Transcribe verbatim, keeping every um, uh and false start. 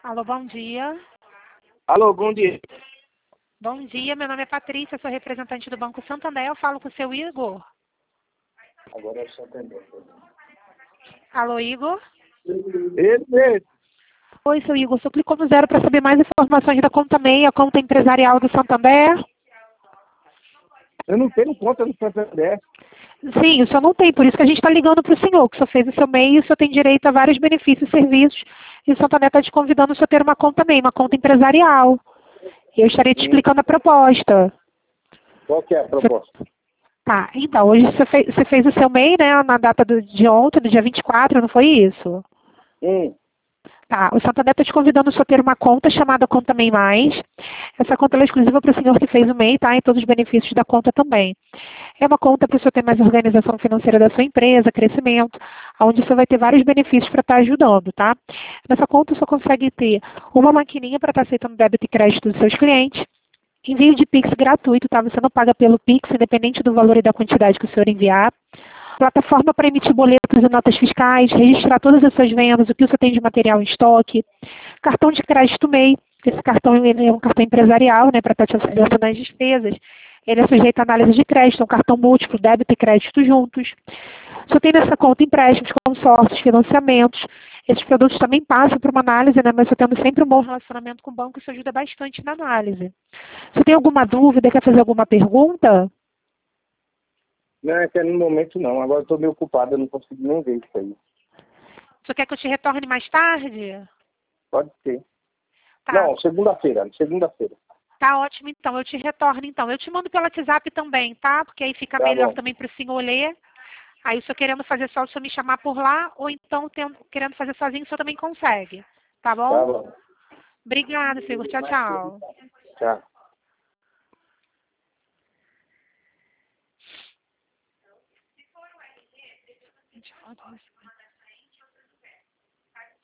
Alô, bom dia. Alô, bom dia. Bom dia, meu nome é Patrícia, sou representante do Banco Santander. Eu falo com o seu Igor. Agora é Santander. Alô, Igor? Esse, esse. Oi, seu Igor. Você clicou no zero para saber mais informações da conta MEI, a conta empresarial do Santander? Eu não tenho conta no Santander. Sim, o senhor não tem, por isso que a gente está ligando para o senhor, que o senhor fez o seu MEI e o senhor tem direito a vários benefícios e serviços, e o Santander está te convidando o senhor a ter uma conta MEI, uma conta empresarial. E eu estarei te Sim. explicando a proposta. Qual que é a proposta? Tá, então, hoje você fez, você fez o seu MEI, né, na data do, de ontem, do dia vinte e quatro, não foi isso? Hum. Tá, o Santander está te convidando só a ter uma conta chamada Conta MEI Mais. Essa conta ela é exclusiva para o senhor que fez o MEI, tá? E todos os benefícios da conta também. É uma conta para o senhor ter mais organização financeira da sua empresa, crescimento, onde você vai ter vários benefícios para estar ajudando, tá? Nessa conta você consegue ter uma maquininha para estar aceitando débito e crédito dos seus clientes, envio de Pix gratuito, tá? Você não paga pelo Pix, independente do valor e da quantidade que o senhor enviar. Plataforma para emitir boletos e notas fiscais, registrar todas as suas vendas, o que você tem de material em estoque. Cartão de crédito MEI, esse cartão ele é um cartão empresarial, né, para estar te auxiliando nas despesas. Ele é sujeito a análise de crédito, um cartão múltiplo, débito e crédito juntos. Só tem nessa conta empréstimos, consórcios, financiamentos. Esses produtos também passam por uma análise, né, mas você tendo sempre um bom relacionamento com o banco, isso ajuda bastante na análise. Se tem alguma dúvida, quer fazer alguma pergunta? Não, é que no momento não. Agora eu estou meio ocupado, eu não consigo nem ver isso aí. Você quer que eu te retorne mais tarde? Pode ser. Tá. Não, segunda-feira. Segunda-feira. Tá ótimo, então. Eu te retorno, então. Eu te mando pelo WhatsApp também, tá? Porque aí fica Tá melhor bom. também para o senhor ler. Aí, se eu querendo fazer só, o senhor me chamar por lá, ou então, tendo, querendo fazer sozinho, o senhor também consegue. Tá Tá bom? bom. Obrigada, senhor. Tchau, tchau. Tchau.